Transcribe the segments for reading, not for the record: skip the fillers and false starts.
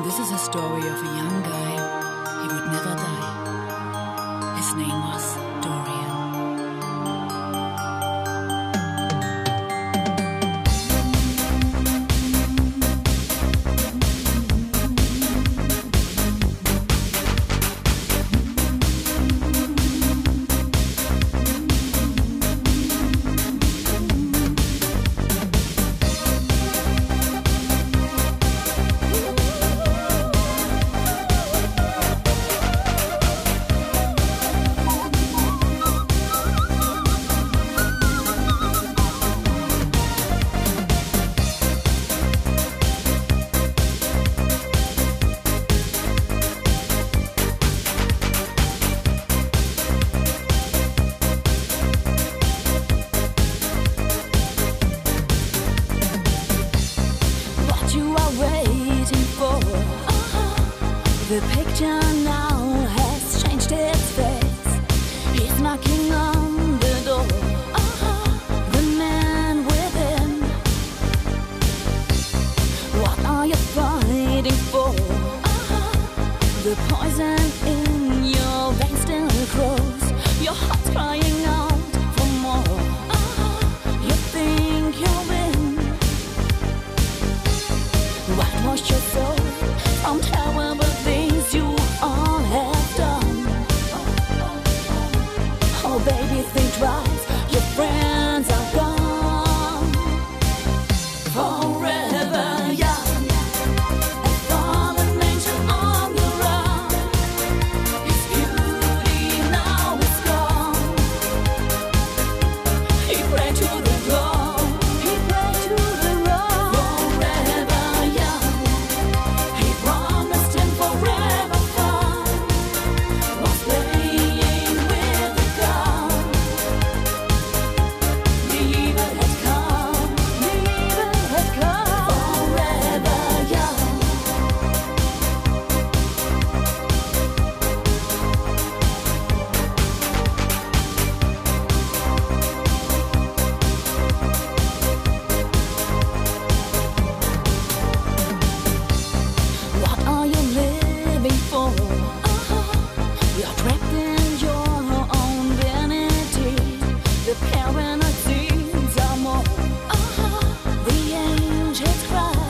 This is a story of a young guy. He would never die. His name was Dorian. The picture now has changed its face. He's knocking on the door, the man within. What are you fighting for? The poison in your veins still grows. Your heart's crying out for more. You think you'll win. Whitewash your soul from terrible things you all have done. Oh baby, think twice, your friends are gone. Forever young, a fallen angel on the run. His beauty now is gone. He prayed to the throne, he prayed to the rock. Forever young, he promised him forever fun. Was playing with the gun. The evil had come, the evil had come. Forever young. What are you living for? You're trapped in your own vanity. The paranoid scenes are more. The angels cry.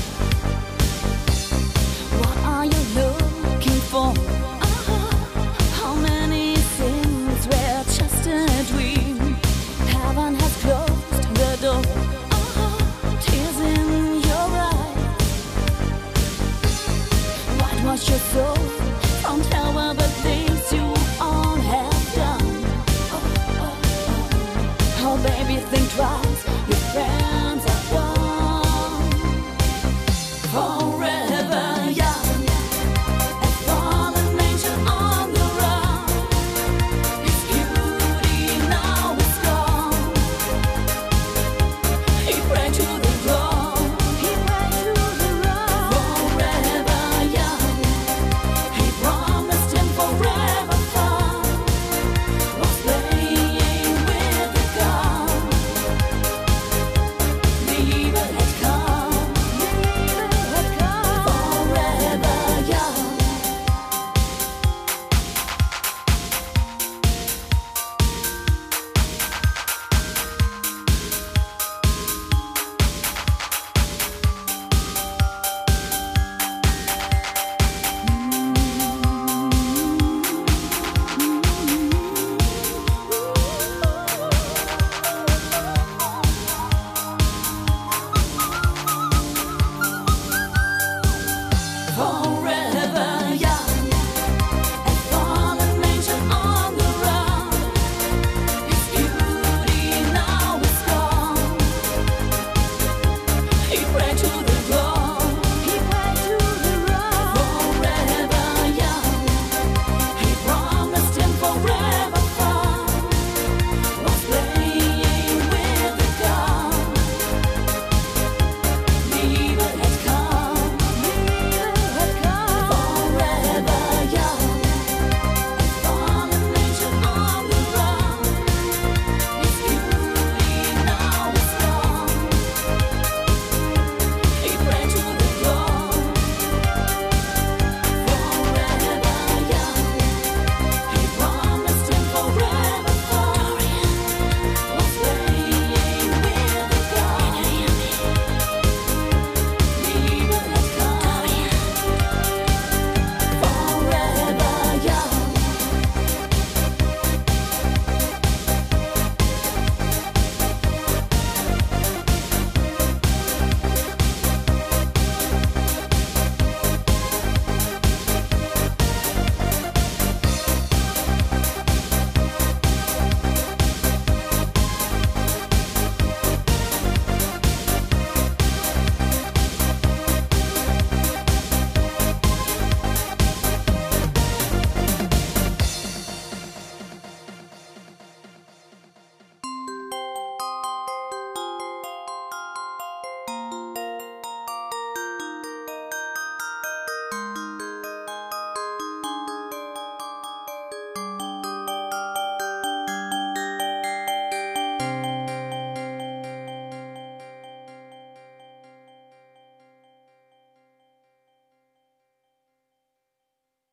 What are you looking for? How many things were just a dream? Heaven has closed the door. Tears in your eyes. Whitewash your soul from terrible things you all have done. Oh baby, think twice,